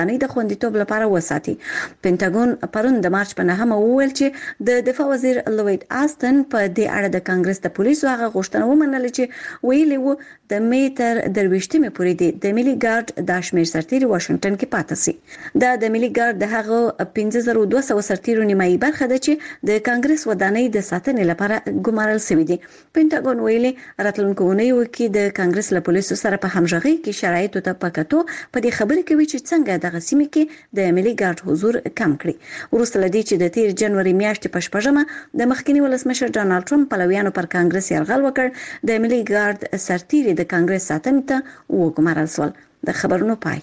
د خوندیتوب لپاره وساتي. پینټاګون پرون د مارچ په 9 وویل چې د دفاع وزیر لوید آستن په دې اړه د کانګرس د پولیسو هغه غوښتنه ومنله چې ویلي وو د مې تر 23 پورې د ملي ګارد د شمیر سرتیري واشنگټن کې پاتې سي. د ملي ګارد د هغه 5200 سرتیرو نیمایي برخه ده چې د کانګرس ودانۍ د ساتنې لپاره ګمارل شوی دي. پینټاګون ویلي راتلونکو اونیو کې د کانګرس له پولیسو سره په همغږي کې شرایطو ته پکاتو په دې خبرې کوي چې څنګه د غسیمه کې د ملي ګارد حضور کم کړي. ورسته لدی چې د 13 جنوري میاشتې په شپږمه د مخکنی ولسمشر ډانلډ ټرمپ پلویانو پر کانګرس یرغل وکړ، د ملي ګارد سرتیري د کانګرس ساتنې ته وګمارل شول. د خبرونو پای.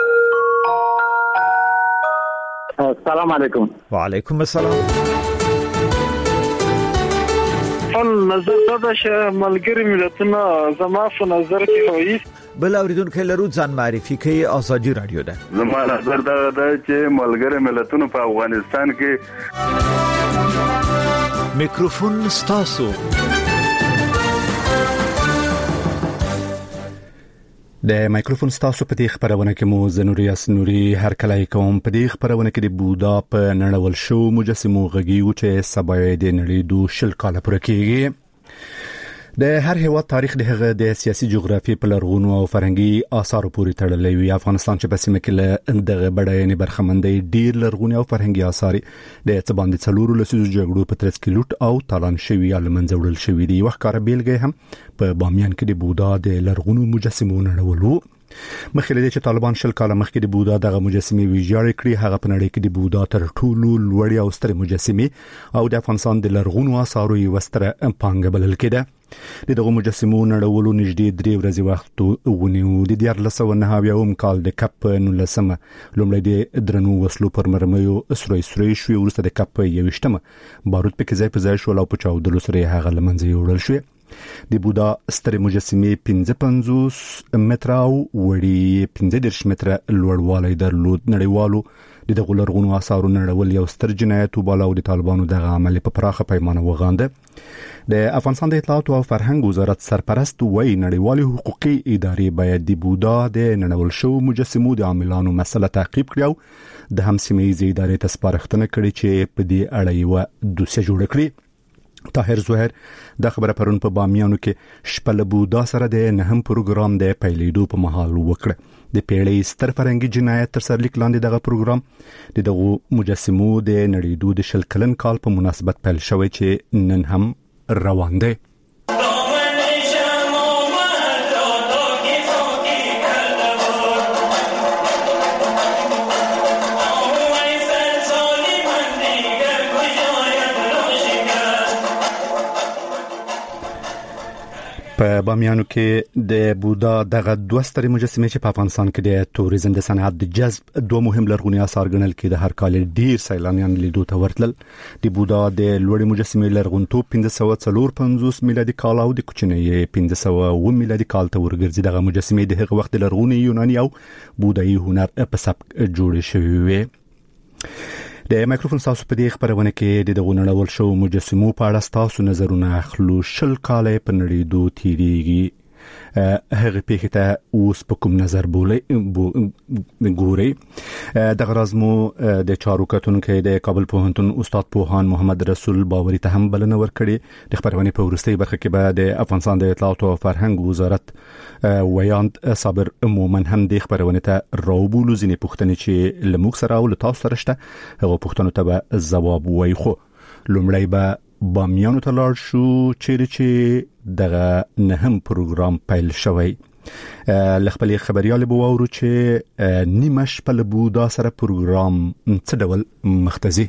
السلام علیکم. وعلیکم السلام. نظر دا چې ملګری ملتونه زما په نظر کې وایي بل اوریدونکو لرو ځان معرفي کوي. ازادي رادیو ده. زما نظر دا چې ملګری ملتونه په افغانستان کې میکروفون ستاسو. د مایکروفون ستاسو په دې خبرونه کې مو زنوري اسنوري هر کله کوم. په دې خبرونه کې د بودا په نړول شو مجسمو غږیو چې سبا د نړۍ دو شل کال پوره کېږي. د هر هیواد تاریخ د هغه د سیاسي جغرافي په لرغونو او فرهنګي آثارو پورې تړلی وي. افغانستان چې په سیمه کې له دغه بډایه برخمندۍ ډیر لرغوني او فرهنګي آثار د څباندې څلورو لسیزو جګړو په ترڅ کې لوټ او تالان شوی یا لمنځه وړل شوی دي. وخت کار بیلګه هم په بامیان کې د بودا د لرغونو مجسمو نړولو مخکې له چې طالبان شل کال مخکې د بودا دغه مجسمه ویجاړ کړی. هغه په نړۍ کې د بودا تر ټولو لوړ او ستر مجسمه او د افغانستان د لرغونو آثارو یو ستر پانګه بلل کېده. دغه مجسمو نړولو نږدې 3 ورځې وخت ونیو. د 1990 کال د کپ 19 لومړی د درنو وسلو پر مرمیو سروي شو. ورسته د کپ 21 بارود پکې ځای په ځای شو او په چاودلو سره هغه لمنځه وړل شو. د بودا ستر مجسمه 55 متره او وړي 15 متره لوړوالی درلود. نړیوالو د دغه لرغونو آثارو نړول یو ستر جنایت وباله او د طالبانو دغه عمل په پراخه پیمانه وغانده. د افغانستان د اطلاعات او فرهنګ وزارت سرپرست وایي نړیوالې حقوقي ادارې باید د بودا د نړول شو مجسمو د عاملانو مسله تعقیب کړي او د همسیمه ادارې ته سپارښتنه کړي چې په دې اړه یو دوسیه جوړ کړي. طاهر زهیر د خبره پرون په بامیانو کې شپله بودا سره د نهم پروګرام د پیلېدو په مهال وکړه. د پیړۍ ستر فرهنګي جنایت تر سرلیک لاندې دغه پروګرام د دغه مجسمو د نړیدو د شل کلن کال په مناسبت پیل شوی چې نن هم روان دی. په بامیانو کې د بودا دغه دوه سترې مجسمې چې په افغانستان کې د توریزم د صنعت د جذب دوه مهم لرغوني آثار ګڼل کېده. هر کال ډیر سیلانیان لیدو ته ورتلل. د بودا د لوړې مجسمې لرغونتوب 1554 میلادي کال او د کوچنۍ 1509 میلادي کال ته ورګرځي. دغه مجسمې د هغه وخت لرغوني یوناني او بودایي هنر په سبک جوړې شوې وي. د مایکروفون تاسو په دې خبرونه کې د دغه نړول شو مجسمو په اړه تاسو نظرونه اخلو. شل کال په نړۍ دو تیریږي. هغه پیښه ته اوس په کوم نظر ګوري؟ د غرازمو د چارو کتونکو د کابل پوهنتون استاد پوهان محمد رسول باوري ته هم بلنه ورکړي. د خبرونه په ورستۍ برخه کې به د افغانستان د اطلاعات او فرهنګ وزارت ویاند صابر مومن هم د خبرونه ته راوبولو ځینې پوښتنې چې لموږ سره او تاسو سره شته هغه پوښتنو ته به ځواب وایي. خو لومړی به بامیانو ته لاړ شو چې دغه نهم پروګرام پیل شوی. لخپلې خبريال به وورو چې نیمه شپه له بودا سره پروګرام څه ډول مختزي.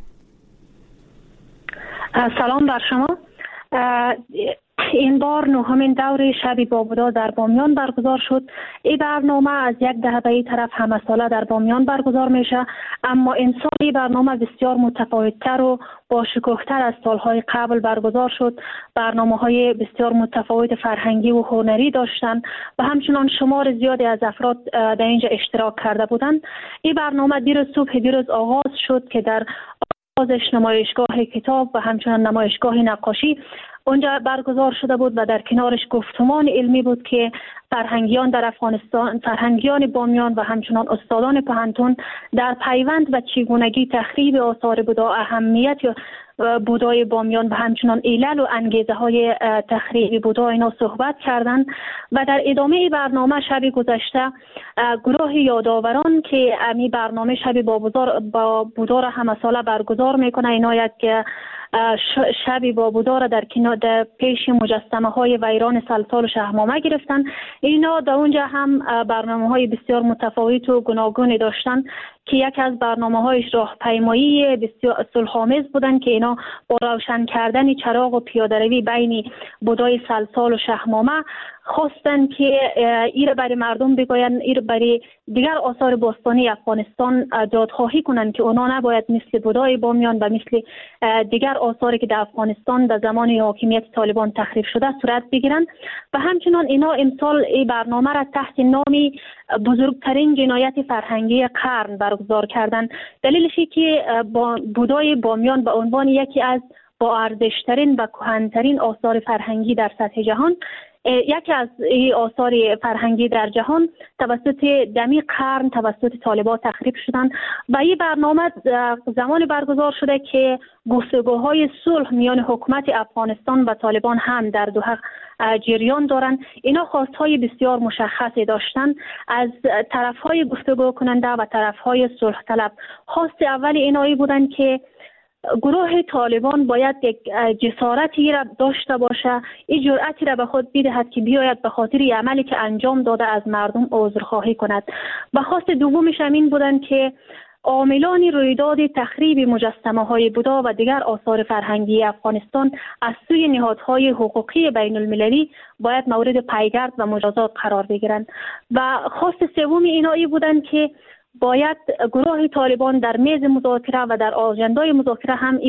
سلام بر شما. این بار نهمین دوره شب با بودا در بامیان برگزار شد. این برنامه از یک دهه به این طرف همه ساله در بامیان برگزار میشه، اما این سال این برنامه بسیار متفاوت‌تر و با شکوه‌تر از سالهای قبل برگزار شد. برنامه‌های بسیار متفاوت فرهنگی و هنری داشتند و همچنان شمار زیادی از افراد در اینجا اشتراک کرده بودند. این برنامه دیروز صبح آغاز شد که در آغازش نمایشگاه کتاب و همچنان نمایشگاه نقاشی اونجا برگزار شده بود و در کنارش گفتمان علمی بود که فرهنگیان در افغانستان، فرهنگیان بامیان و همچنان استادان پهنتون در پیوند و چگونگی تخریب آثار بودا، اهمیت بودای بامیان و همچنان علل و انگیزه های تخریب بودا اینا صحبت کردند. و در ادامه برنامه شب گذشته گروه یادآوران که امی برنامه شب با بودا را همه ساله برگزار میکنه، اینا یک شبی با بودا را در کنار پیش مجسمه های ویران سلسال و شهرنامه گرفتن. اینا در اونجا هم برنامه های بسیار متفاوت و گوناگونی داشتن که یک از برنامه هایش راهپیمایی بسیار صلح‌آمیز بودن که اینا با روشن کردن چراغ و پیاده‌روی بین بودای سلسال و شهرنامه خواستن که ایره برای مردم بگوین، ایره برای دیگر آثار باستانی افغانستان دادخواهی کنن که اونا نباید مثل بودای بامیان و مثل دیگر آثاری که در افغانستان در زمان حاکمیت طالبان تخریب شده صورت بگیرن. و همچنان اینا امسال این برنامه را تحت نام بزرگترین جنایت فرهنگی قرن برگزار کردن. دلیلشی که بودای بامیان به عنوان یکی از با ارزشترین و کهن‌ترین آثار فرهنگی در سطح جهان، یکی از آثار فرهنگی در جهان توسط دمی قرن توسط طالبان تخریب شدن. و این برنامه زمان برگزار شده که گفتگوهای صلح میان حکومت افغانستان و طالبان هم در دوحه جریان دارن. اینا خواستهای بسیار مشخصی داشتن از طرفهای گفتگو کننده و طرفهای صلح طلب. خواست اولی اینایی بودن که گروه طالبان باید یک جسارتی را داشته باشه، این جرأتی را به خود بدهد که بیاید به خاطر عملی که انجام داده از مردم عذرخواهی کند. و خواست دومش این بودن که عاملان رویداد تخریب مجسمه های بودا و دیگر آثار فرهنگی افغانستان از سوی نهادهای حقوقی بین المللی باید مورد پیگرد و مجازات قرار بگیرند. و خواست سومی اینایی بودن که باید گروه طالبان در میز مذاکره و در آژندای مذاکره هم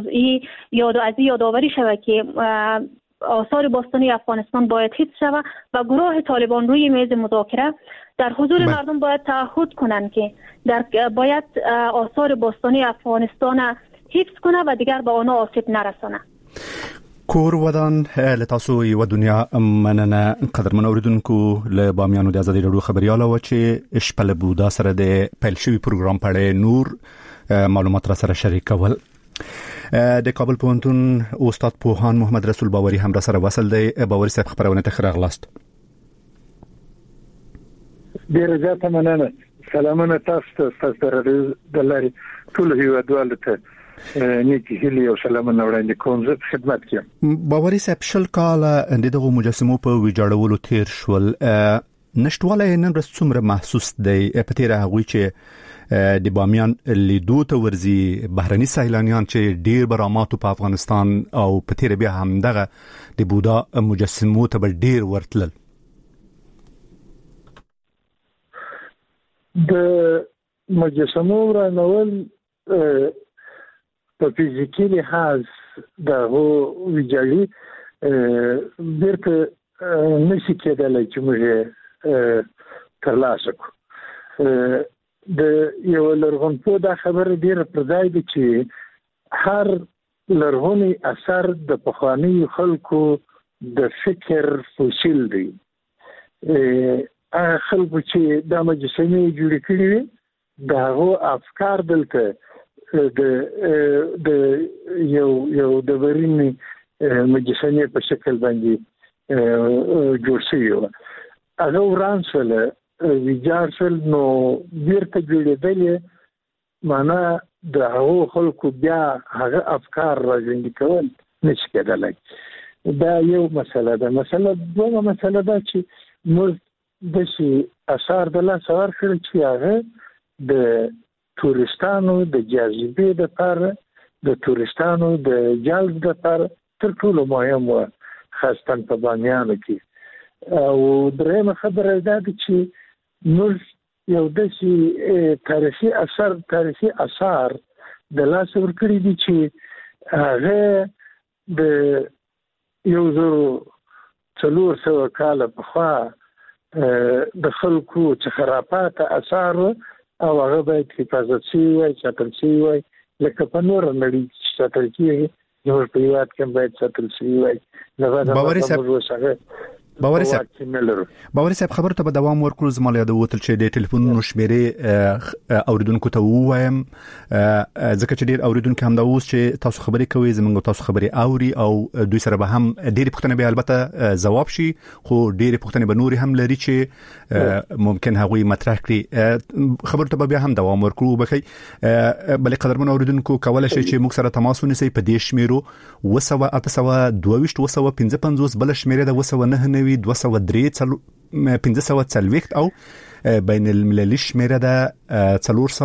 یادآوری شود که آثار باستانی افغانستان باید حفظ شود و گروه طالبان روی میز مذاکره در حضور مردم باید تعهد کنند که باید آثار باستانی افغانستان حفظ کنه و دیگر به آنها آسیب نرسانه. کور ودان لتاسو یو دنیا مننه قدر من اوریدونکو له بامیانو د ازادي رادیو خبرياله و چې شپله بودا سره د پیل شوی پروګرام پړې نور معلومات را سره شریکول. د کابل پوهنتون استاد پوهان محمد رسول باوري هم را سره وصل دی. باوري صاحب خبرونه ته خراغلاست. ډیر زیاته مننه. سلامونه تاسو ته د لاري ټول هیوادوالو ته نیکی هیلی او سلامونه وړاندې کوم. زه خدمت کوم. باوري صاحب شل کاله دغه مجسمو په ویجاړولو تیر شول. نشټواله نن ورځ څومره محسوس دی په تیر هغه چې د بامیان لیدو ته ورزي بهرني سیلانیان چې ډیر براماتو په افغانستان او په تیر بیا هم دغه د بودا مجسمو ته ډیر ورتل. د مجسمو رانول په فزیکی لحاظ دغه ویجاړي بیرته نشي کېدلی چې موږ ترلاسه کړو. د یو لرغونپوه دا خبره ډیره پر ځای ده چې هر لرغونی اثر د پخوانیو خلکو د فکر فوسیل دی. هغه خلکو چې دا مجسمې جوړې کړي وي د هغو افکار دلته د یو د ورینې مجسمې په شکل باندې جوړ شوي وو. هغه وران شول ویجاړ شول نو بیرته جوړېدل معنا د هغو خلکو بیا هغه افکار راژوندي کول نشي کېدلی. دا یو مسله ده. دویمه مسله ده چې موږ داسې اثار د لاسه ورکړل چې هغه د تورستانو د جاذبې لپاره د تورستانو د جلب لپاره تر ټولو مهم و، خاصتاً په بامیانو کې. او درېیمه خبره دا ده چې موږ یو داسې تاریخي اثار د لاسه ورکړي دي چې هغه د 1400 کاله پخوا د خلکو چې خرافات اثار او هغه باید حفاظت شي وای، ساتل شي وای، لکه په نور نړۍ ساتل کیږي نو په یوات کې باید ساتل شي وای باوري صاحب خبر ته به دوام ورکړو زموږ د وتل چې د ټلیفونونو شمیرې اوریدونکو ته وایم ځکه چې ډیر اوریدونکو هم دا اوس چې تاسو خبرې کوي زموږ تاسو خبرې اوري او دوی سره به هم ډیر پوښتنې به البته جواب شي خو ډیر پوښتنې به نور هم لري چې ممکن هغوی مطرح کړي خبر ته به هم دوام ورکړو بخي بلې قدرمن اوریدونکو کولای شي چې موږ سره تماس ونیسي په دې شمیرو 222 بل شمیره د 209 203 او بین المللي شمیره د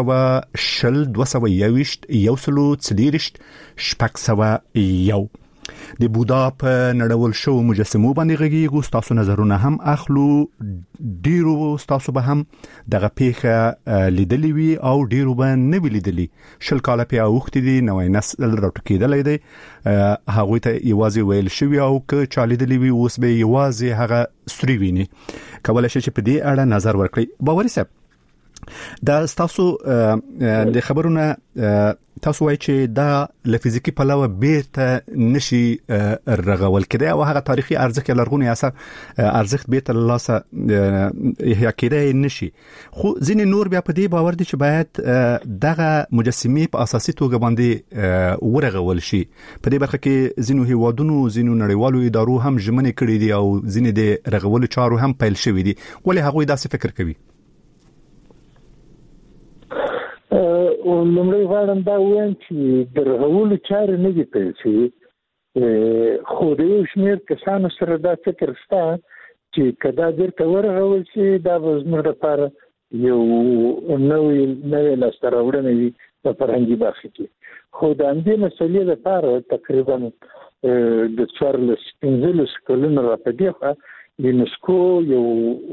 421 د بودا په نړول شو مجسمو باندې غږیږو تاسو نظرونه هم اخلو ډیرو تاسو به هم دغه پیخه لیدلې وي او ډیرو به نه ولیدلې شل کاله په اوخت دي نوې نسل راټکیدلې دي هغه ته یوازې ویل شوی او ک چالیدلې وي اوس به یوازې هغه ستوري ویني کولای شي چې په دې اړه نظر ورکړي باوري صاحب دا تاسو د خبرونه تاسو وایي چې دا لفزیکی په لور بیرته نشي رغول کېده او هغه تاریخي ارزښت لرغونی اثر ارزښت بیرته لاسه احیا کېده نشي خو ځینې نور بیا په دې باور دي چې باید دغه مجسمې په اساسي توګه باندې ورغول شي په دې برخه کې ځینو هیوادونو ځینو نړیوالو ادارو هم ژمنې کړې دي او ځینې د رغولو چارو هم پیل شوې دي ولې هغوی داسې فکر کوي لومړی غواړم دا وایم چې د رغولو چارې نه دي پیل شوې خو د یو شمېر کسانو سره دا فکر شته چې که دا بیرته ورغول شي دا به زموږ لپاره یو نوې لاسته راوړنه وي په فرهنګي برخه کې خو د همدې مسلې لپاره تقریبا د 14-15 کلونو راپدې خوا یونسکو یو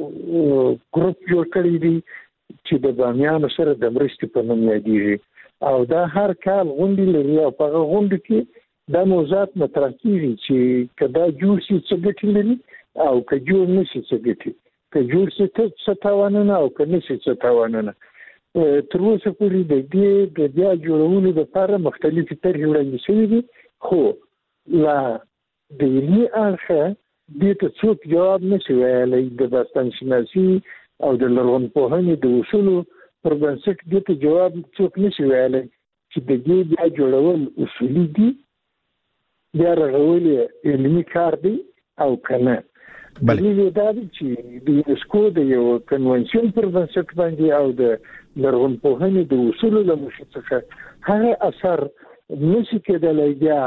ګروپ جوړ کړی دی چې د بامیانو سره د مرستې په نوم یادېږي او دا هر کال غونډې لري او په هغه غونډو کې دا موضوعات مطرح کېږي چې که دا جوړ شي څه ګټې لري او که جوړ نه شي څه ګټې که جوړ شي څه تاوانونه او که نه شي څه تاوانونه تر اوسه پورې د دې د بیا جوړولو لپاره مختلفې طرحې وړاندې شوي دي خو لا د علمي اړخه دې ته څوک جواب نه شي ویلی د باستانشناسي او د لرغونپوهنې د اصولو پر بنسټ دې ته جواب څوک نشي ویلی چې د دې بیا جوړول اصولي دي بیا رغول علمي کار دی او که نه دلیل یې دا دی چې د یونسکو د یو کنونشن پر بنسټ باندې او د لرغونپوهنې د اصولو له مخې څخه هغه اثر نشي کېدلی بیا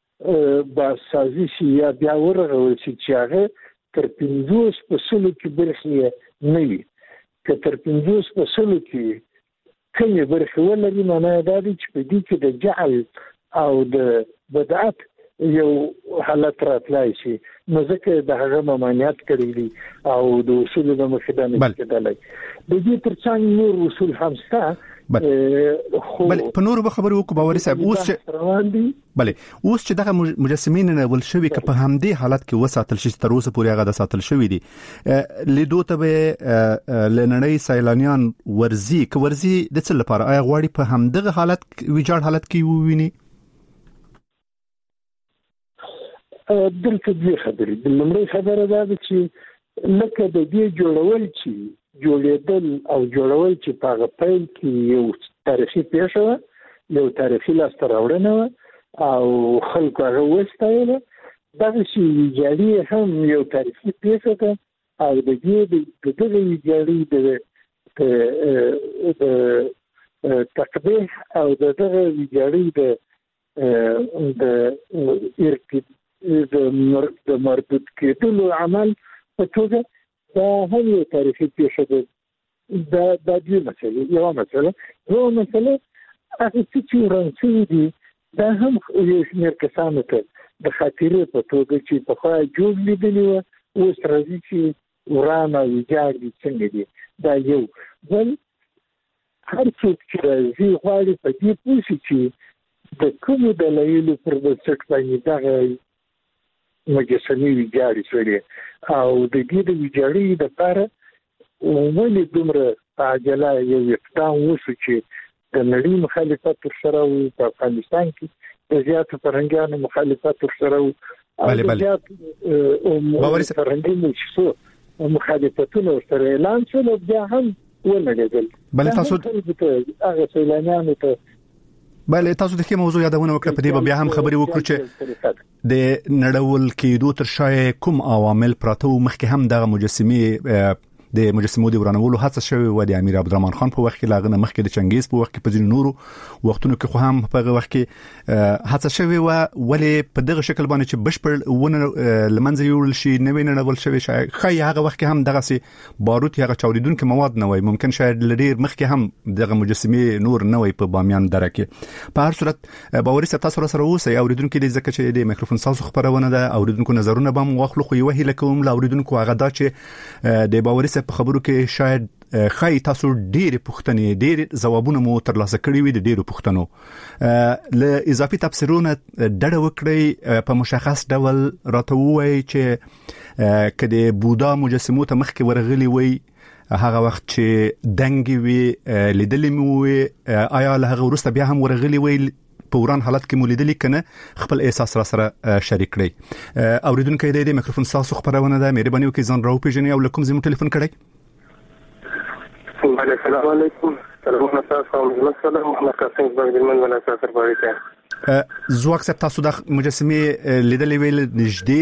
بازسازي شي یا بیا ورغول شي چې هغه تر 50% کې برخې نه وي که تر 50% کې کومې برخې ولري معنی دا دی چې په دې کې د جعل او د بدعت یو حالت راتلای شي نو ځکه د هغه ممانعت کړی دي او د اصولو د مخې دا نه کېدلی د دې ترڅنګ نور اصول هم شته بل په نور به خبرې وکړو باوري صاحب اوس چې دغه مجسمین نه ول شوی که په همدې حالت کې وساتل شي تر اوسه پورې هغه د ساتل شوی دي لیدو ته به لنړی سیلانیان ورزي د څه لپاره آیا غواړي په همدغه حالت ویجاړ حالت کې وویني دلته دوه خبرې د لومړۍ خبره دا ده چې لکه د دې جوړېدل او جوړول چې په هغه پیل کې یو تاریخي پیښه وه یو تاریخي لاسته راوړنه وه او خلکو هغه وستایله دغسې ویجاړي هم یو تاریخي پیښه ده او د دغه ویجاړي د تقبیح او د دغه ویجاړي د مردود کېدلو عمل په توګه دا هم یو تاریخي پیښه ده دا دوه مسئلې یوه مسئله هغه څه چې وران شوي دي دا هم یو شمېر کسانو ته د خاطرې په توګه چې پخوا جوړ لیدلي وه اوس راځي چې وران او ویجاړ دي څنګه دي دا یو بل هر څوک چې راځي غواړي په دې پوه شي چې د کومو دلایلو پر بنسټ باندې دغه مجسمې ویجاړې شوې او د دې د ویجاړۍ لپاره ولې دومره په عجله یو اقدام وشو چې د نړۍ مخالفت سره او په افغانستان کې د زیاتو فرهنګانو مخالفت سره او بله باوري فرهنګي مشروع مخالفتونه سره اعلان شول بیا هم ولګل. بله تاسو هغه سیلانیانو ته تاسو د کوم موضوع یادونه وکړه په دې بیا هم خبري وکړو چې د نړول کېدو تر شای کوم عوامل پراته مخکې هم د مجسمه د مجسمو د ورانولو هڅه شوې و د امیر عبدالرحمن خان په وخت کې لاغنه مخکې د چنګیز په وخت کې په ځینو نورو وختونو کې خو هم په هغه وخت کې هڅه شوې و ولې په دغه شکل باندې چې بشپړ ونه لمنځه یوړل شي نوې نړول شوی شاید خای هغه وخت کې هم دغه سي باروت هغه چاودیدونکو مواد نه وای ممکن شاید لډیر مخکې هم دغه مجسمه نور نه وای په بامیان دره کې. په هر صورت باوري تاسو سره اوسئ اوریدونکو د ځکه چې د میکروفون تاسو خبرونه ده اوریدونکو نظرونه به واخلو خو یو هیله کوم لا اوریدونکو هغه دا چې د باوري په خبرو کې شاید خای تاسو ډېر پوښتنې ډېر ځوابونه مو ترلاسه کړی وي د ډېرو پوښتنو له اضافي تفسیرونه ډډه وکړئ په مشخص ډول راته ووایي چې کله بودا مجسمو ته مخکې ورغلي وي هغه وخت چې دنګ وي لیدلې مو وي آیا له هغه وروسته بیا هم ورغلي وي په وران حالت کې مولیدلی کنه خپل احساس را سره شریک کړئ. اوریدونکو د میکروفون تاسو خبرونه ده مهرباني وکړئ ځان راو پیژنئ او لکم زمو ټلیفون کړئ. السلام علیکم. سلام تاسو محمد محمد قاسم بغدادمن ولا سفر باریته زواک سب تاسو د مجسمه لیدلې ویل نږدې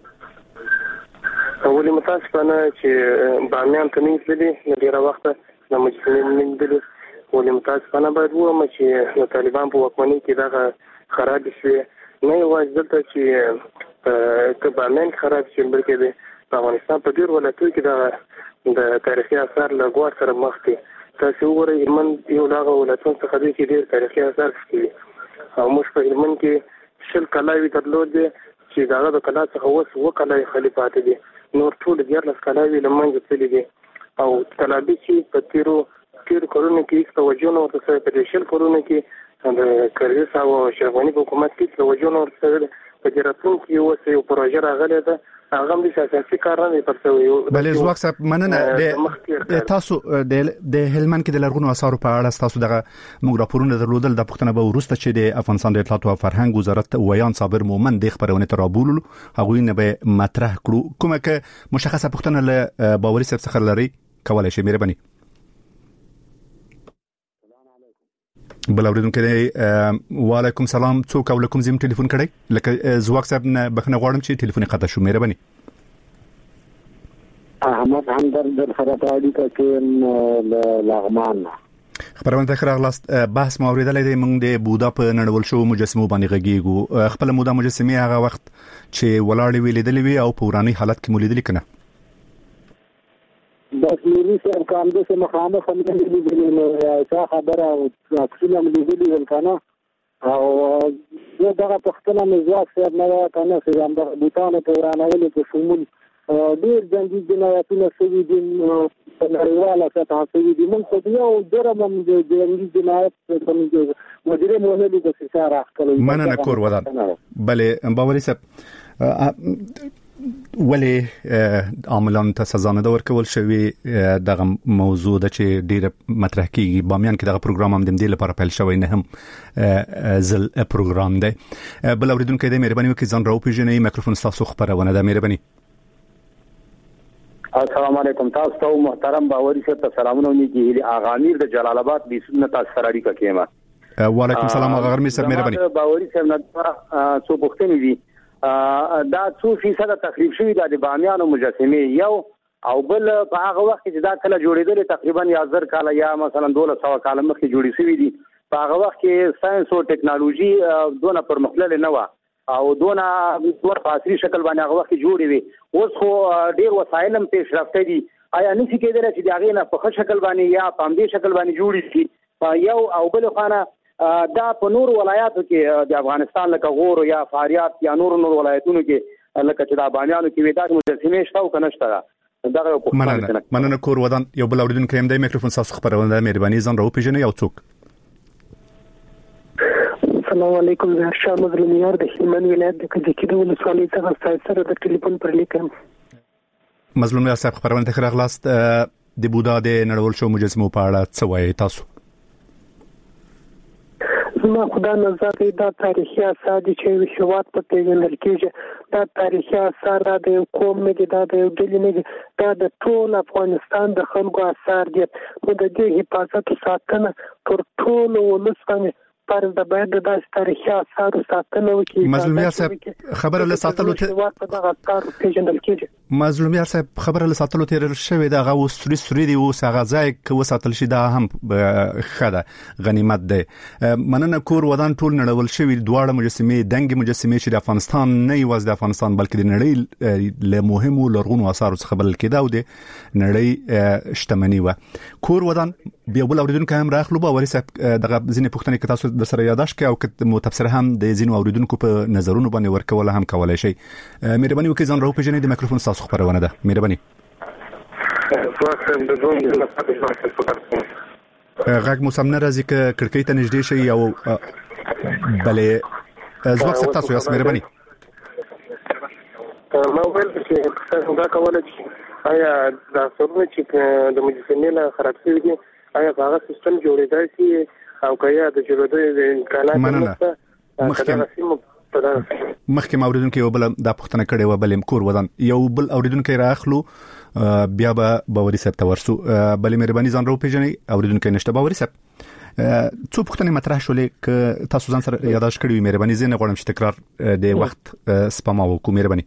اولی متاسفانه چې بامیان ته نه تللی ډیره وخت د مجسمه نه لیدلې ولې متاسفانه باید وایم چې طالبان په واکمنۍ کې دا خراب شي نه یوازې دلته چې بامیان خراب شي بلکې د افغانستان په ډیر ولایتونو کې د تاریخي آثار له ګواښ سره مخ دي. تاسو وګورئ هلمند یو له هغه ولایتونو څخه دی چې ډېر تاریخي آثار شته او موږ په هلمند کې 10 کلاوي درلودې چې د هغه د کلا څخه اوس 2 کلاوي خالي پاتې دي نور ټول 14 کلاوي له منځه تللي دي او طلبي چې په تیرو کلونو کې هیڅ توجه نه ورته شوې. په دې 10 کلونو کې د کرزي صاحب او اشرف غني په حکومت کې توجه نه ورته شوې. په دې راتلونکي کې اوس یو پروژه راغلی ده هغه هم د سیاسي کار نه پرڅوي. بلې زواک صاحب مننه تاسو د هلمند کې د لرغونو آثارو په اړه تاسو دغه موږ راپورونه درلودل د پښتنه به ورسته چې د افغانستان د اطلاعات او فرهنګ وزارت ویان صابر مومن د خبرونه ترابول هغه نه به مطرح کړو کومه که مشخصه پښتنه له باوري صاحب څخه لري کولای شي مهرباني. بل اوریدونکو وعلیکم سلام څوک او لکم زم ټلیفون کړی لکه زواک صاحب نه بخنه غواړم چې ټلیفون قطع شو مهرباني. احمد همدرد در خراباړي کې لغمان خبرونه تکرار لاست بحث ما اوریدلې د موږ د بودا په نړول شو مجسمو باندې غږیږو خپل مودا مجسمه هغه وخت چې ولاړې ویلېدلې وي او په وراني حالت کې مولیدل کنه بس نوري سره کوم د سمخانه خلک دې نو یا خبره او څنګه ملي ولکانه او دغه پښتنه مزواک سره نه کنه چې هم د بوتانو په ورانولو کې شمول ډیر جنگي جنایتونه شوي دي په نړیواله سطح شوي دي. موږ په یو جرم د جنگي جنایت په مدیر مهمه د فشار اخلي مننه کور ودان. بلې باوري صاحب ولې عاملان ته سزا نه ورکول شوی دغه موضوع د چې ډیره مطرح کیږي بامیان کې دغه پروګرام هم د دې لپاره پیل شوی نه هم زل پروګرام دی. بل اوریدونکو د مهرباني وکړئ ځان راو پیژنئ میکروفون تاسو خبرونه ده مهرباني. السلام علیکم تاسو ته محترم باوري صاحب ته سلامونه ونیږي اغا امیر د جلال آباد د سنت تاسو سره اړیکه کېما. وعلیکم السلام اغا امیر صاحب مهرباني. باوري صاحب نه څو پوښتنې دي دا 2% تخریب شوی د بامیانو مجسمه یو او بل په هغه وخت چې دا کله جوړیدل تقریبا 1000 کال یا مثلا 1200 کال مخکې جوړی شوی دي په هغه وخت کې ساينس او ټیکنالوژي دونه پرمختللې نه و او دونه په عصري شکل باندې هغه وخت جوړې وي اوس خو ډیر وسایل هم پیشرفته دي آیا نشي کېدلی چې دا غینه په ښه شکل باندې یا په همدې شکل باندې جوړی شي یو او بل خانه دا په نور ولایاتو کې د افغانستان لکه غور یا فاریاب یا نور ولایتونو کې لکه چې د بامیانو کې ودا مجسمه شته او کنه شته دغه په مننه کور ودان یو بل اوریدونکو هم د میکروفون تاسو خبرونه د مهرباني ځان راو پیژنئ یو څوک. السلام علیکم زه شاه مظلومیار د هلمند ولایت د کجکي د ولسوالۍ څخه سره د ټلیفون پر لیکم. مظلومیار صاحب خبرونه تکرار لاست د بودا د نړول شو مجسمو په اړه څه وایي تاسو؟ زما خدا نظر دی دا تاریخي آثار دي چې هیواد په پیژندل کېږي دا تاریخي آثار د یو قوم نه دي دا د یو ډلې نه دي دا د ټول افغانستان د خلکو آثار دي نو د دې حفاظت او ساتنه پر ټول ولس باندې پر د باید د تاریخي آثار ساتنه وکړي. مظلومیت صاحب خبره له ساتلو ته د آثار پیژندل کېږي. مظلومیت صاحب خبره له ساتلو تیر شوی دا غو سوري دی او هغه ځای کو ساتل شي دا هم خده غنیمت دی. مننه کور ودان ټول نړول شوی دواړه مجسمه دنګ مجسمه چې د افغانستان نه یوازې د افغانستان بلکې د نړۍ له مهمو لرغونو آثار څخه بلل کېده او د نړۍ شتمنی و. کور ودان بیا بل اوریدونکو هم راخلو باوري صاحب دغه ځینې پوښتنې که تاسو د سره یاداش کې او که مو تفسیر هم د ځینو اوریدونکو په نظرونو باندې ورکول هم کولای شي. مهرباني وکړئ ځان راو پیژنې د میکروفون تاسو خبرونه ده. مهرباني غږ مو سم نه راځي که کړکۍ ته نږدې شي او بلې ځواک څه تاسو یاست. مهرباني ما ویل چې دا کوله چې آیا دا څورونه چې د مجسمې له خراب شوي دي آیا هغه سیستم جوړېدای شي او که یا د جوړېدو د امکانات نشته مخکې اوریدونکو یو بل د پښتنه کړي و بل کور ودان یو بل اوریدونکو راخلو بیا به باوري صاحب ته ورسو. بل مهرباني ځان راو پیژنې اوریدونکو نشته باوري صاحب څو پښتنې مطرح شولې ک تاسو ځان سره یاداش کړی مهرباني زه نه غواړم چې تکرار د وخت سپما وکړو. مهرباني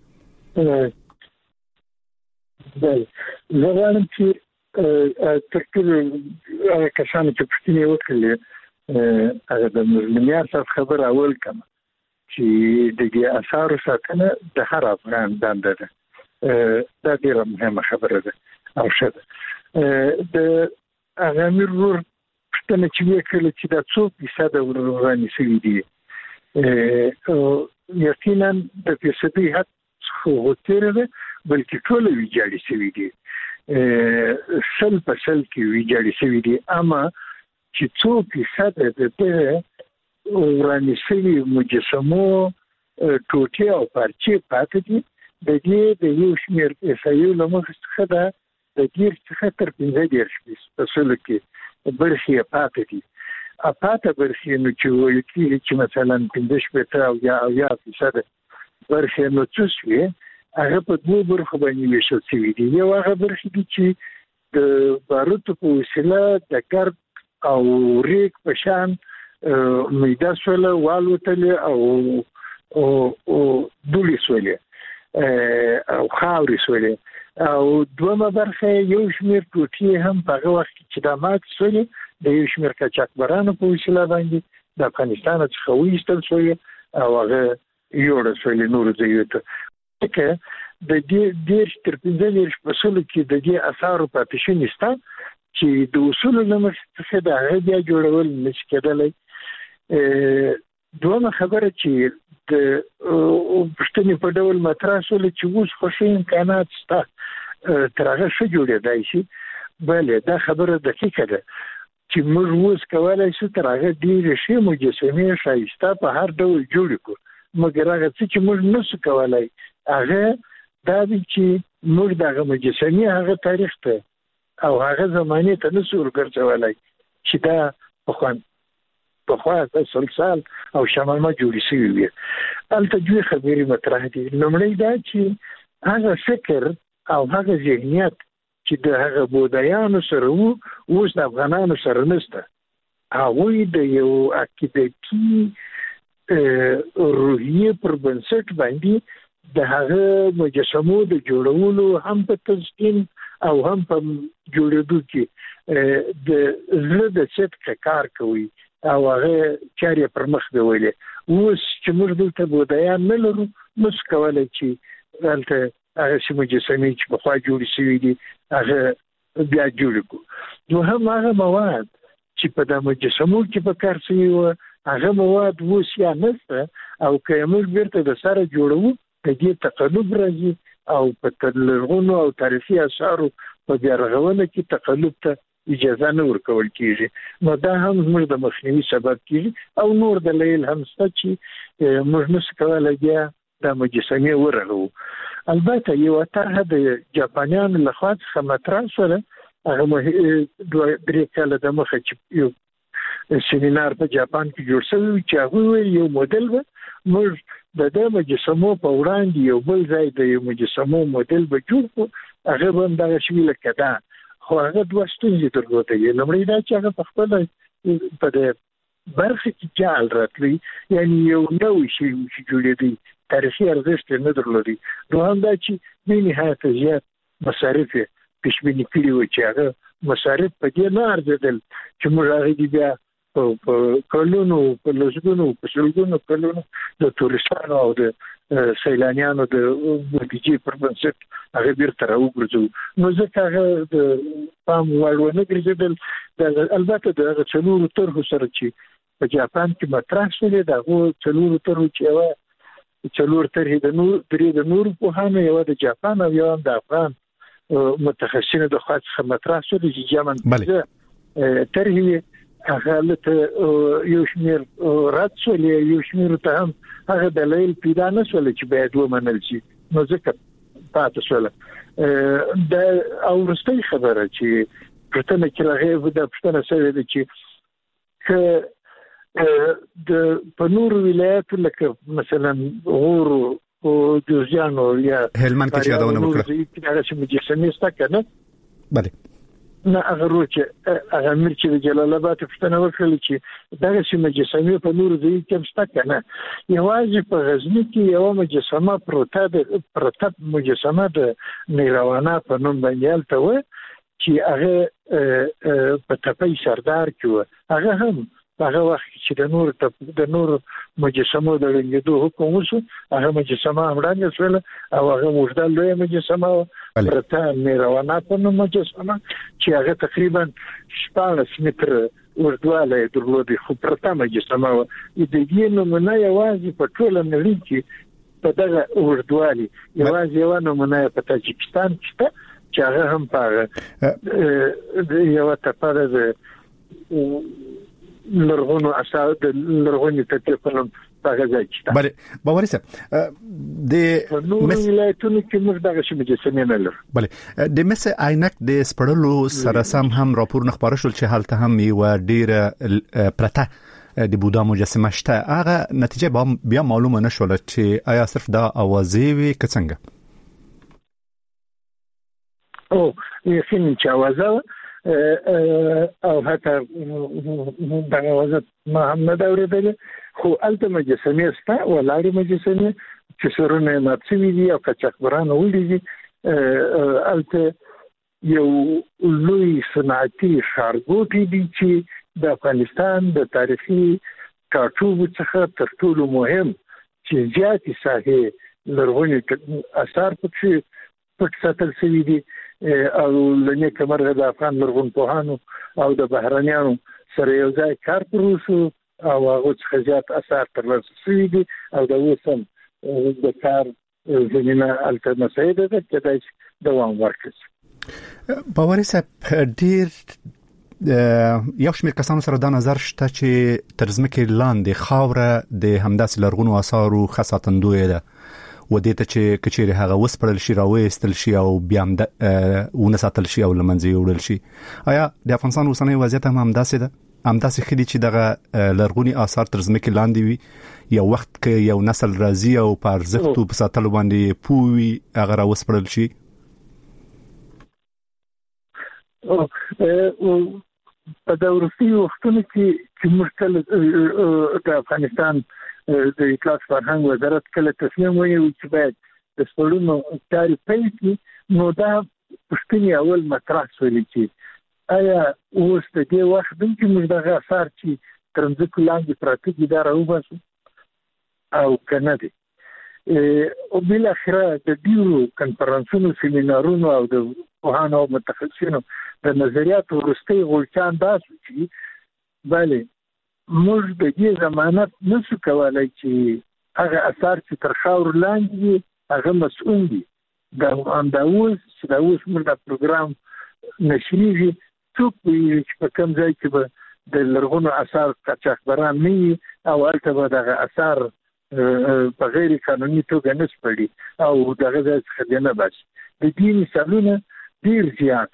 زه غواړم چې تر کسانو چې پښتنې وکړي هغه د مظلومیت څخه خبر اول کړم چې د دې آثارو ساتنه د هر افغان دنده ده. دا ډیره مهمه خبره ده او شته د هغه مرور پښتنه چې وکړي چې دا 100% ورانی شوی دي یقینا د فیصدي حد خو تیره ده بلکې ټول ویجاړي شوی دي 100% کې ویجاړي شوی دي اما چې 100% د ورانی شوی مجسمو ټوټې او پارچې پاتې دي د دې د یو شمېر اسایو لمخ څخه ده د دې څخه تر 15% کې برخې پاتې دي اپاته برخې نو چې وایي چې مثلا 15% او یا 10% برخې نو څه شي هغه په دوه برخو باندې ویشل شوی دي. یو هغه برخې دي چې د باروتو په وسیله د ګرد او ریک په شان میده سوله والوتلې او دولی سوله او خاوري سوله او دومره برخه یو شمېر ټوټې هم په هغه وخت کې چې د مات سوله د یو شمېر قاچاقبرانو په وسیله باندې د افغانستان څخه وایستل شوی او هغه یوړل شوی نور ځایو ته که د دې تر 15% کې د دې اثارو پاتې شوی نشته چې د اصول لمس څخه د هغه بیا جوړول نشي کېدلی. دوه خبره چې د پښتنې په ډول مطرح شول چې اوس خوشي امکانات شته تر هغه څه جوړېدای شي. بلې دا خبره دقیقه ده چې موږ اوس کولای شو تر هغه ډېرې ښې مجسمې ښایسته په هر ډول جوړې کړو مګر هغه څه چې موږ نشو کولای هغه دا دی چې موږ دغه مجسمې هغه تاریخ ته او هغه زمانه ته نشو ورګرځولای چې دا په خوا د سلسال او شمالما جوړې شوي وي. هلته دوی خبرې مطرح دي. لومړی دا چې هغه فکر او هغه ذهنیت چې د هغه بودایانو سره وو اوس د افغانانو سره نشته. هغوی د یو عقیدتي روحیه پر بنسټ باندې د هغه مجسمو د جوړولو هم په تنظیم او هم په جوړېدو کې د زړه د صدق کار کوي او هغه چارې پر مخ بیولې. اوس چې موږ دلته بودایان نه لرو نو څه کولی چې دلته هغه چې مجسمې چې پخوا جوړې شوي دي هغه بیا جوړې کړو. دوهم هغه مواد چې په د مجسمو کې په کار شوي وو هغه مواد اوس یا نشته او که موږ بیرته د سره جوړوو د دې تقلب راځي او په لرغونو او تاریخي اثارو په بیا رغونه کې تقلب ته اجازه نه ورکول کیږي. نو دا هم موږ د مخنیوي سبب کیږي او نور دلایل هم شته چې موږ نشو کولای بیا د مجسمې ورغو. البته یو طرح د جاپانیانو لخوا څخه مطرح شوه هغه 2-3 کاله د مخه چې یو سیمینار په جاپان کې جوړ شوی چې هغه یو موډل و موږ د مجسمو په وړاندې یو بل ځای د یو مجسمو موډل به جوړ کړو هغه هم دا شی لکه دا خو هغه دوه ستونزې درلودې لومړی دا چې هغه په خپل په برخه کې جال راتلی یعنی یو نوې شی چې جوړېدی تاریخي ارزښت نه درلودي نو هم دا چې به نهایت زیات مصارف پښبینی کړی و چې هغه مصارف په دې نه ارزدل چې موږ هغه بیا په کلونو په لږونو په شلګونو کلونو د تورستانو او د سیلانیانو د بودیجې پر بنسټ هغه بیرته راوګرځو نو ځکه هغه د پام وړونه ګرځیدل البته د څلورو طرحو سره چې په جاپان کې مطرح شوې دغه څلورو طرحو چې څلور طرحې د نور په هانه یو د جاپان او یو د افغان متخصصینو د خاص مطرح شوې چې جامن طرحې هغه له یو شمیر رات شولې یو شمیر ته هم هغه دلیل پیدا نه شول چې باید ومنل شي نو ځکه پاتې شول د اورستۍ خبره چې پرتنه کې راغی د پښتنه سره د چې د پنور ولایت لکه مثلا غور او جوزجان یا هلمند کې یادونه وکړه هغه چې مجسمه ستا کنه بله نه هغه روچه هغه امیر چې جلال آباد پښتنه وکړل چې دغه چې مجسمه په نور ځای کې مستا کنه یوازې په غزنی کې یو مجسمه پرتب مجسمه د نیروانه په نوم باندې الته و چې هغه په تپې سردار کې هغه هم هغه وخت چې د نور مجسمه د لنګدو حکم وشو هغه مجسمه امړانه شول او هغه مجدل لوی مجسمه پرته نیروانه په نوم مجسمه چې هغه تقریبا 14 متر اوږدوالی درلودي خو پرته مجسمه و د دې نمونه یوازې په ټوله نړۍ کې په دغه اوږدوالي یوازې یو نمونه په تاجکستان کې چې هغه هم په یو تپاره د لرغونو اثار د لرغونی تطبیقونو په غځای کې بله باوري صاحب د ولایتونو کې موږ دغه شی مجسمه نه لرو بله د مس عینک د سپړلو سره سم هم راپور نخبره شول چې حالت هم یو ډیره پرته د بودا مجسمه شته هغه نتیجه بیا معلومه نشول چې آیا صرف دا اوازې وي که څنګه او یقینا چې اوازه او حتی دغه وزت محمد اوریدل خو الته مجسمه ستا ولاري مجسمه چې سرونه ماتسوي دي او کچکبران ولې الته یو لوی صنعتي ښارګوټی دی چې د افغانستان د تاریخي ټاټوبو څخه تر ټولو مهم چې زیاتې ساحې لرغوني اثار پکې پټ ساتل شوي دي او لنی کمرغه د افغان لرغون پوهانو او د بهرانيانو سره یو ځای کار پروسو او هغه څخه زیات اثار ترلاسه شوي دي او د اوسم د کار زمينه الټرناتیو ده چې د دوام ورکړي باوري صاحب ډیر یو شمېر کسانو سره دا نظر شته چې تر ځمکې لاندې خاوره د همداسې لرغونو آثارو خاصاتندوی ده و دې ته چې کچېره هغه وسپړل شي راوېستل شي او بیا ونه ساتل شي او لمنځه وړل شي آیا د افغانستان اوسنۍ وضعیت هم همداسې ده همداسې خدي چې دغه لرغوني آثار تر ځمکې لاندې وي یو وخت کې یو نسل راځي او په ارزښت په ساتلو باندې پوي هغه راوسپړل شي په دا ورستي وختونو کې مشکل د افغانستان د اطلاعات فرهنګ وزارت کله تصمیم ونیو چې باید د سپړونو کاري پیل کړي نو دا پوښتنې اول مطرح شولې چې آیا اوس د دې وخت کې موږ دغه اثار چې تر ځمکې لاندې پراته دي دا راوباسو او کنه دي او بل اخره د ډیرو کنفرانسونو سیمینارونو او د پوهانو او متخصصینو د نظریاتو ورستي غوښتنه دا چې bale موږ د دې ضمانت نشو کولای چې هغه اثار چې تر خاور لاندې هغه مسؤل دي د انداوز چې دا اوس موږ د پروګرام نشریږي څوک چې په کوم ځای کې به د لرغونو اثار قاچاقبران نه او البته به دغه اثار په غیر قانوني توګه نه سپړي او دغه ځای څخه نه بچي د دې مثالونه ډیر زیات و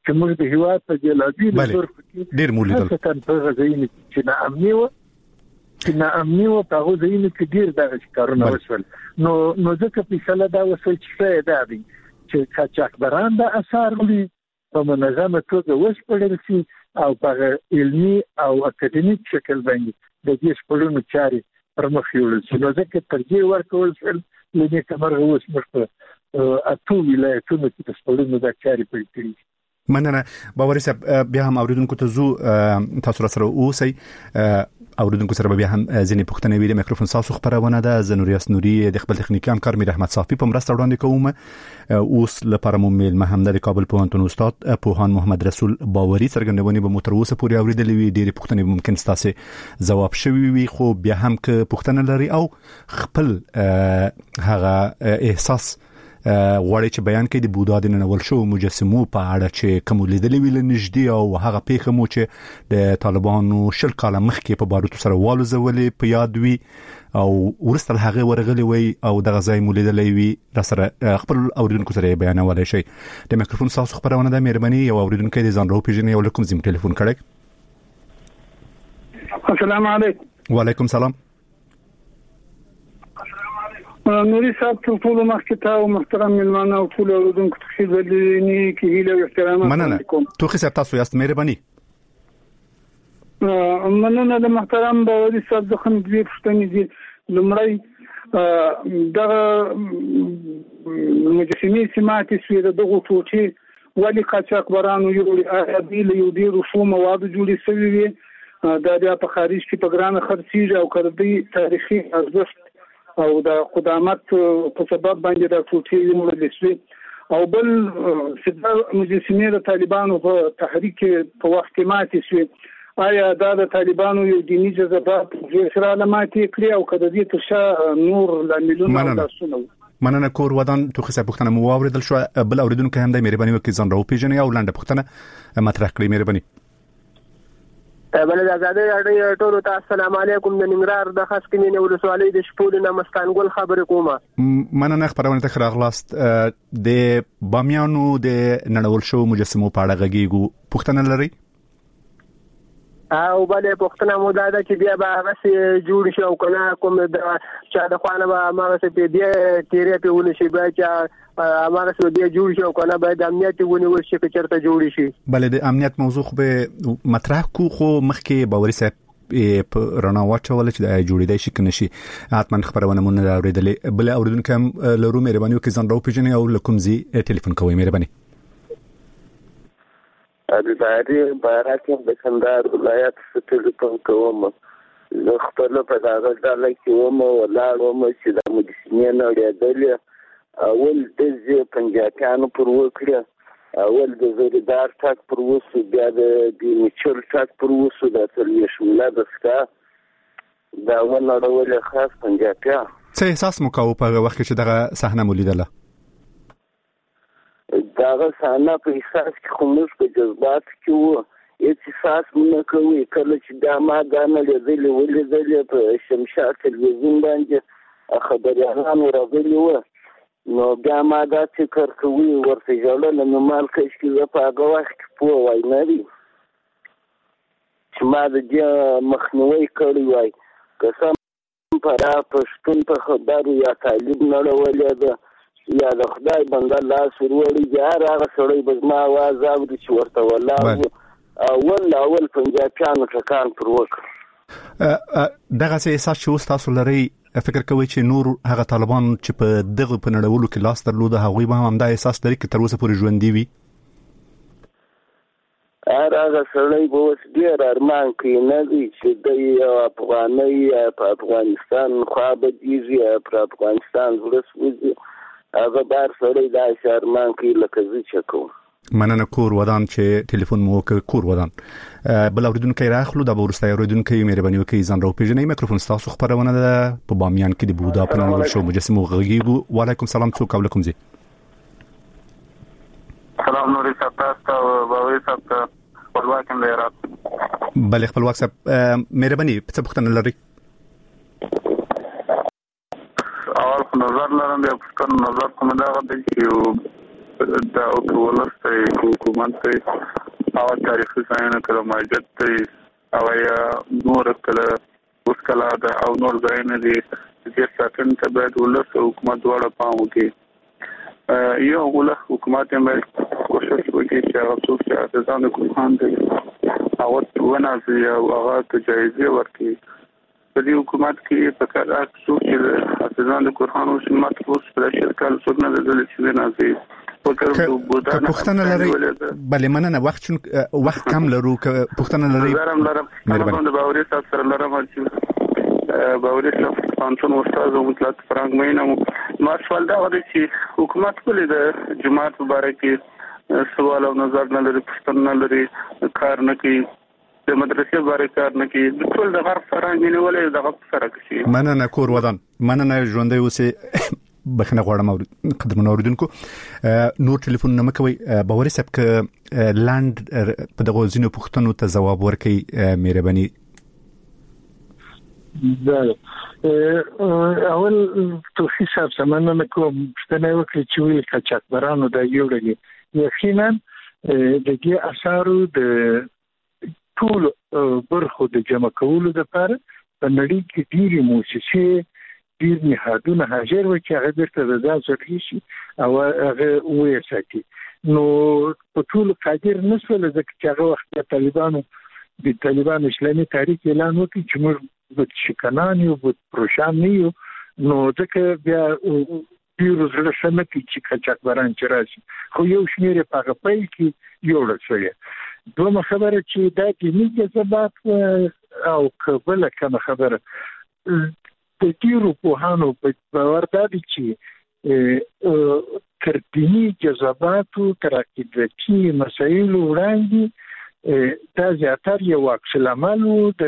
چې موږ د هیواد په جلادي لور کې ډیر مولیدل خاصه په غزاینه چې ناامني و په هغه ځایونو کې ډیر دغه کارونه وشول نو ځکه په سلا دا وسل چې دا دی چې قاچاقبران د اثر لري په منظمه توګه وسپړل شي او په علمي او اکاډمیک شکل باندې د دې شپږونو چاري پر مخ یوړل شي نو ځکه ترجیح ورکول شول لنی کمرغه اوس مخ اته ولایتونو کې د شپږونو د چاري په کړی مننه باوري صاحب بیا هم اوریدونکو ته زو تاسو سره اوسئ اوریدونکو سره بیا هم ځینې پوښتنې ویلې میکروفون تاسو خبرونه ده زنوریاس نوري د خپل تخنیکی همکار میر احمد صافي په مرسته وړاندې کوم اوس لپاره مو میل محمد د کابل پوهنتون استاد پوهان محمد رسول باوري څرګندونې به متروسه پوري اوریدلې وي ډېری پوښتنې ممکن تاسو جواب شوي وي خو بیا هم که پوښتنه لري او خپل هغه احساس غواړي چې بیان کړي د بودا د ننول شو مجسمو په اړه چې کوم لیدلې ویل نږدې او هغه پیښه مو چې د طالبانو شل کاله مخکې په باروتو سره والو زولې په یاد وي او ورسته هغه ورغلي وي او د غزای مو لیدلې وي را سره خپل اوریدونکو سره بیانولای شي د میکروفون تاسو خبرونه د مهرباني او اوریدونکو د ځان راو پیژنې او کوم زم ټلیفون کړئ السلام علیکم وعلیکم السلام نوري صاحب ټول مخکته او محترم ملمانه او ټول اوریدونکو ته ولینی کې هیله او احترام مننه توخي صاحب تاسو یاست مهرباني مننه د محترم باوري صاحب د خن دې پښتنې دي لمړی د مجسمې سماتي سوی دغه ټوټي ولي قاچاقبرانو یو ډیر رسوم مواد جوړې شوی وي دا په خارج کې په ګرانه خرڅیږي او کړدي تاریخي ارزښت او د قدامت په سبب باندې د ټوټي موږ لسوي او بل سده مجسمې د طالبانو په تحریک په وخت کې ماتې شوې آیا دا د طالبانو یو دینی جذبات سره علاماتي کړی او کده دې ترشا نور لاملونه تاسو مننه کور ودان تو خصه پښتنه مو اوریدل شو بل اوریدونکو هم د مهرباني وکي ځان راو پیژنې او لاندې پښتنه مطرح کړی مهرباني بل د آزادۍ راډیو ټولو ته السلام علیکم د ننګرهار د خاص کمینې ولسوالۍ د شپول نه مستانګل خبرې کومه مننه خبرونه ته راغلاست د بامیانو د نړول شو مجسمو په اړه غږیږو پښتنه لري او بلې پښتنه مو دا چې بیا به هغه جوړ شي او کنه کوم د چا د خوانه به ما څه په دې تیرې په ونی شي بیا چې اماره سو دې جوړ شي او کنه باید امنیت ونیول شي چې چرته جوړ شي بلې د امنیت موضوع به مطرح کو خو مخکې باوري صاحب په رڼا واچول چې د جوړېدای شي کنه شي حتمان خبرونه مونږ اوریدلې بل اوریدونکو هم لرو مهرباني وکړئ ځان راو پیژنې او لکمزي ټلیفون کوئ مهرباني د باراتین د کندهار ولایت ټلیفون کوم زه خپل په هغه ځای کې وم ولاړم چې د مجسمې نه لري اول د پنځاکانو پر وکړه اول د زریدار ټاک پر وسو بیا د میچل ټاک پر وسو د تلې شموله دستا دا ولړول خاص پنځاکا څه احساس مو کوو په وخت چې دغه صحنه مولیدله داغه سانا په احساس کې خموش په جذبات کې وو احساس مونږ کوي کله چې دا ما غانه لیدلې ولې په شمشاد تلویزیون باندې خبريالانو راغلي وو نو بیا ما دا فکر کوي ورته ځاله نو مال کې په هغه وخت کې په وای نه دي چې ما د مخنوي کړی وای قسم پر پښتون په خبرو یا طالب نه ولې ده یا د خدای بنده الله سروري یار هغه سړی بزما आवाज اوري چې ورته والله اول پنځاکانو ټکان پر وکړ دغه احساس چې تاسو لري فکر کوي چې نور هغه طالبان چې په دغه په نړولو کې لاس درلود هغه به هم دا احساس لري چې تر اوسه پورې ژوند دی وي هغه سړی به اوس ډېر ارمان کوي نه دی چې د افغانۍ په افغانستان خوا به دیږي په افغانستان ورسوي هغه بار سړی دا ارمان کوي لکه زه چې کوم مننه کور ودان چې ټلیفون مو وکړ کور ودان بل اوریدونکو راخلو د ورسته اوریدونکو مهرباني وکړئ ځان راو پیژنې میکروفون تاسو خبرونه ده په بامیان کې د بودا په نوم شو مجسمه غږیږي وعلیکم السلام څوک علیکم زی سلام نوري صاحب تاسو باوري صاحب خپلواک لري بل خپلواک صاحب مهرباني څه پوښتنه لري اول نظر لرم بیا پښتون نظر کوم دا غوډه چې دا او ولسته حکومت ته او تاریخي ځایونه کله ماجد ته او یا نور کله اوس کله دا او نور ځایونه دي چې ساتنه ته باید ولسته حکومت دواړه پام وکړي یو ولس حکومت یې باید کوشش وکړي چې هغه څوک چې د ځان کوهان دي او ونازي او هغه ته جایزه ورکړي په دې حکومت کې په کار څو چې ځان د قرآن او سنت اوس په شرکل څو نه دل چې نه زی که پښتنه لري بلې مننه وخت کم لرو که پښتنه لري مهرباني د باوري سره لرم چې باوري پانتون استاد او مطلق فرانګ مینه ما سوال دا غواړي چې حکومت ولې د جماعت مبارکي سوال او نظر نه لري پښتنه نه لري کار نه کوي د مدرسې باره کار نه کوي د ټول د غرب فرهنګ نه ولې د غرب سره کوي مننه کور ودان مننه ژوندۍ اوسې بخنه غواړم قدرمن اوریدونکو نور ټلیفون نه مکوي باوري صاحب ک لاند په دغه ځینو پوښتنو ته جواب ورکړي مهرباني اول توفیق صاحب سمانه کوم څنګه وکړي چې ویل کچاکبرانو د یوړي یقینا د دې اثارو د ټول برخو د جمع کولو لپاره په نړۍ کې ډېری موسسې ډېر نهادونه حاضر و چې هغه درته د ځان ځای شي او هغه وساتي نو په ټول قادر نشول ځکه چې هغه وخت د طالبانو اسلامي تاریخ اعلان وکړي چې موږ د شکنان یو د پروشان نه یو نو ځکه بیا ډېر زړه شنه کې چې کچاکبران چې راشي خو یو شمېر په هغه پیل کې یوړل شوی دومره خبره چې دا دیني جذبات او قبل کوم خبره د تیرو په هانو په باور دادی چې کړتنی جذباتو ترقیدتي مسایل وړاندې دا زیاتره یو عکس العمل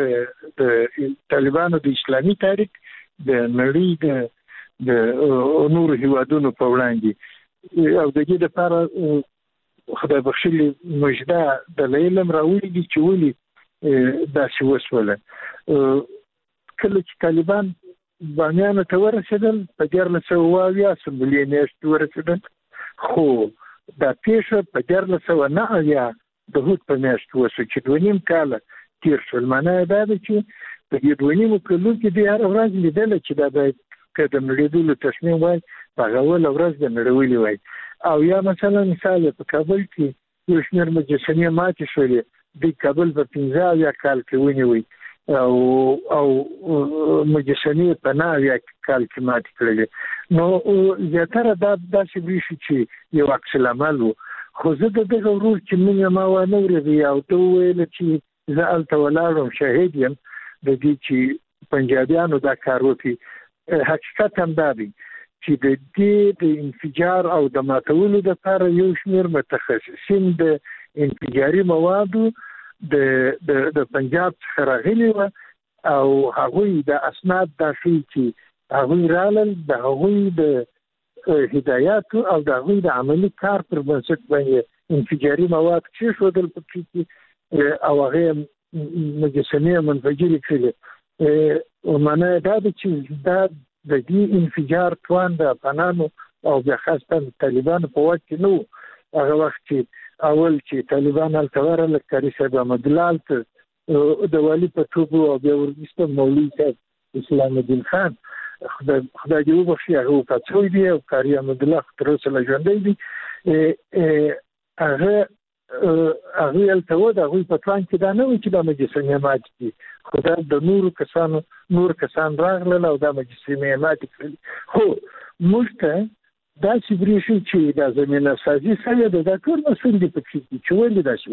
د طالبانو د اسلامي تاریخ د نړۍ د نور هیوادونو په وړاندې او د دې لپاره خدای بخښلي مجدا د علم راوړي دي چې ولي دا څه وسوله کله چې طالبان بامیان ته ورسېدل په 1920 اسمبلی میاشت ورسېدل خو دا پیښه په 1909 د هوت په میاشت وشو چې 2.5 کال تیر شول معنی دا ده چې په دې 2.5 کلو کې د هر ورځ لیدل چې دا باید قدم لري تصمیم وای په غول ورځ د نړیوالي وای او یا مثلا مثال په کابل کې یو شمېر مجسمې ماتې شولې د کابل په 15 کال کې ونیوي او مجسمې په 9 کال کې ماتې کړلې نو زیاتره دا داسې ویشي چې یو عکس العمل خو زه د دغه ورور چې موږ ما ونه ورغی او ته ویل چې زه الته ولاړم شاهد یم د دې چې پنجابیانو دا کار وکړي حقیقت هم دا دی چې د دې د انفجار او د ماتولو لپاره یو شمېر متخصصین د انفجاري موادو د پنجاب څخه راغلي و او هغوی د اسناد داخلي چې هغوی رالل د هغوی د هدایات او د هغوی د عملي کار پر بنسټ باندې انفجاري مواد کېښودل پکې او هغه مجسمې منفجرې کړلې معنی دا ده چې دا د دې انفجار توان د افغانانو او بیا خاصه طالبانو په وخت کې نو هغه وخت چې اول چې طالبان التواره لکاري صاحب احمد الله ته د والی په توګه او بیا ورسته مولوي صاحب اسلام الدین خان خدای دې وبخښي هغه کڅوي دی او کاری احمد الله تر اوسه ژوندی دی هغه التوه د هغوی په توان کې دا نه و چې دا مجسمې ماتې دي خو دا د نور کسان راغلل او دا مجسمې ماتې کړلې خو موږ ته داسې برېښي چې دا زمینه سازي سوې ده دا ټول مسؤل دي پکې چې ولې داسې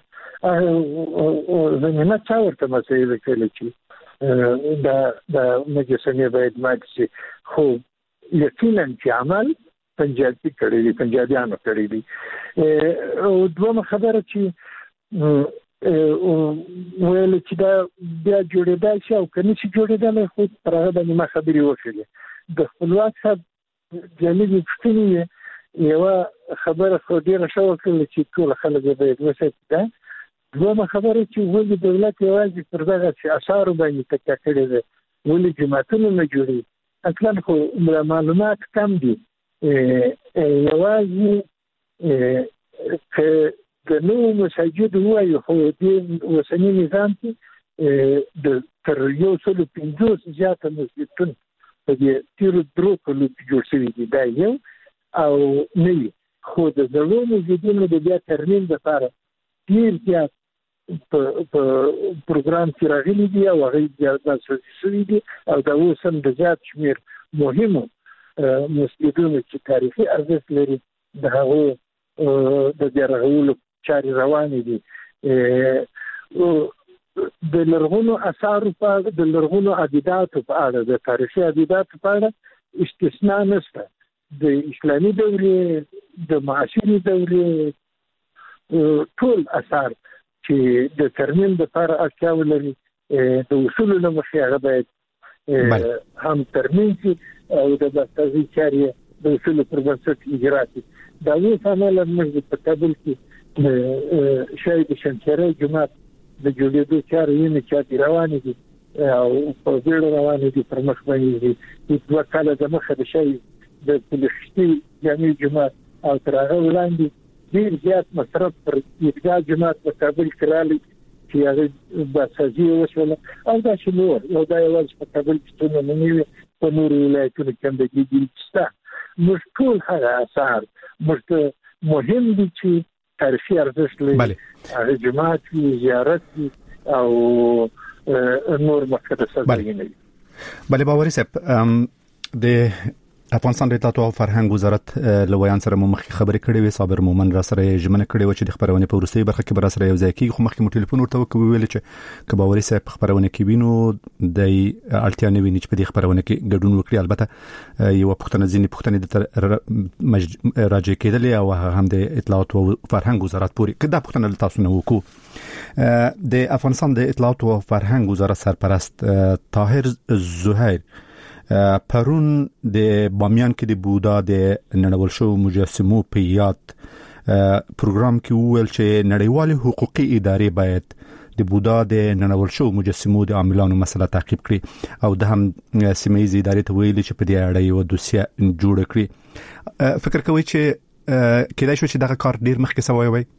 وسوله زمینه چا ورته مسایل کړلې چې دا مجسمې باید ماتې شي خو یقینا چې عمل پنجابیانو کړی دي او دومره خبره چې ویل چې دا بیا جوړېدای شي او کني چې جوړېدل خو پر هغه باندې ما خبرې وکړې د خپلواک صاحب جالبې پوښتنې یوه خبره خو ډېره ښه وکړله چې ټول خلک باید وساتي دا دومره خبره چې ولې دولت یوازې پر دغه اثارو باندې تکیه کړې ده ولې جماعتونه نه جوړوي اصلا خو معلومات کم دي یوازې که د نو مساجد وایي خو د وسنی نظام کې د تر 150 زیاته مسجدونه په دې تیر درو کلو کې جوړ شوي دي دا یو او نه خو د زړو مسجدونو د بیا ترمیم لپاره ډیر زیات په پروګرام کې راغلي دي او هغه بیا تاسیس شوي دي او دا اوس هم د زیات شمېر مهمو مسجدونو چې تاریخي ارزښت لري د هغو د بیا رغولو چارې روانې دي د لرغونو اثارو په اړه د لرغونو عباداتو په اړه د تاریخي عباداتو په اړه استثناء نشته د اسلامي دورې د معاصرې دورې ټول اثار چې د ترمیم لپاره اړتیا ولري د اصولو له مخې هغه باید هم ترمیم شي او د بستازي چارې د اصولو پر بنسټ اجرا شي دا اوس عملاً موږ په کابل کې شاید شمشېره جومات د جوړېدو چارې یې چې روانې دي او په بیړه روانې دي پر مخ باندې دي دوه کاله د مخه د شي د پلشتي جامع جومات او تر هغه وړاندې ډیر زیات مصرف پر عیدګاه جومات په کابل کې راغلی چې هغه باسازي وشوله او دا چې نور یو دا یوازې په کابل کې څونه نه وي په نورو ولایتونو کې هم د دې شته موږ ټول هغه اثار موږ مهم دي چې تاریخي ارزښت لري هغه جومات وي زیارت وي او نور مقدسات دي. بله باوري صاحب د افغانستان د اطلاعات او فرهنګ وزارت لویان سره مخکې خبرې کړې وې صابر مومن را سره ژمنه کړې و چې د خبرونه په ورستۍ برخه کې بر سره یو ځای کېږي خو مخکې مو ټلیفون ورته وکړ ویل چې کباوري صاحب خبرونه کې وینو د اړتیا نه ویني چې په دې خبرونه کې ګډون وکړي البته یو پښتنه ځینې پښتنې د راځي کېدلې او هم د اطلاعات او فرهنګ وزارت پورې کدا پښتنه تاسو نه وکړو د افغانستان د اطلاعات او فرهنګ وزارت سرپرست طاهر زهیر پرون د بامیان کې د بودا د نړیوال شو مجسمو په یاد پروګرام کې ویل چې نړیوال حقوقي ادارې باید د بودا د نړیوال شو مجسمو د عاملانو مسله تعقیب کړي او د هم سیمایي ادارې ته ویل چې په دې اړه یو دوسیه جوړ کړي فکر کوي چې کله شو چې دغه کار ډیر مخکې سوی وي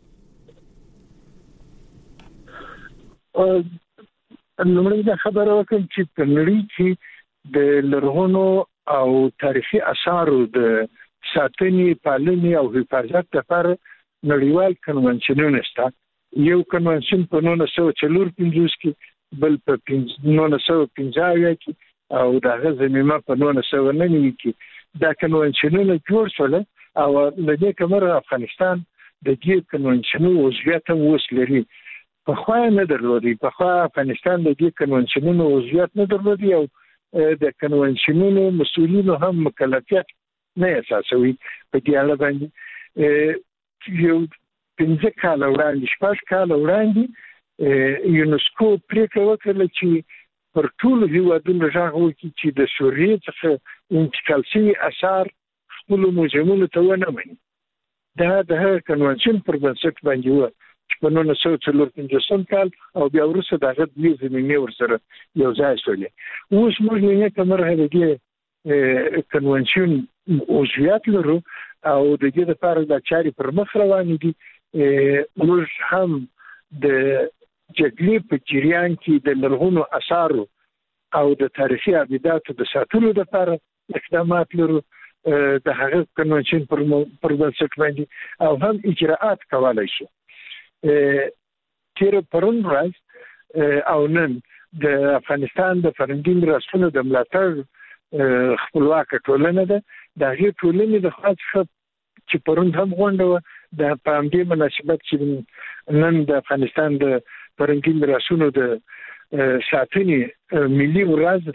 لومړی دا خبره وکړم چې په نړۍ کې د لرغونو او تاریخي اثارو د ساتنې پالنې او حفاظت لپاره نړیوال کنونشنونه شته یو کنونشن په 1945 کې بل په 1950 کې او دغه زمينه په 1999 کې دا کنونشنونه جوړ شول او لدې کومه افغانستان د دې کنونشنونو عضویت اوس لري په خو نه درلودي په خو افغانستان د دې کنونشنونو عضویت نه درلودي او د کنونشنونو مسؤلینو هم مکلفیت نه اساسوي په دې اړه باندې یو 15 کال وړاندې 6 کال وړاندې یونسکو پریکړه وکړه چې پر ټول هیوادونو راغو چې د سوریې څخه انتقال شوي آثار خپل موزیمونو ته ونه مني دا د کنونشن پر بنسټ باندې و په 1945 کال او بیا وروسته دغه د زمینه ورسره یو ځای شولې اوس موږ نه کومه هغه کنونشن عضویت لرو او د دې لپاره د چاري پر مخ روان دي موږ هم د جګړې په جریان کې د لرغونو اثارو او د تاریخي ابداتو د ساتلو لپاره اقدامات لرو د هغه کنونشن پر بنسټ باندې او هم اجراءات کولای شو تیر پرون ورځ او نن د افغانستان د فرهنګي میراثونو د ملاتړ خپلواک ټولنه ده د هغې ټولنې د خاصه چې پرون هم غونډه و د پامدې مناسبت چې نن د افغانستان د فرهنګي میراثونو د ساتنې ملي ورځ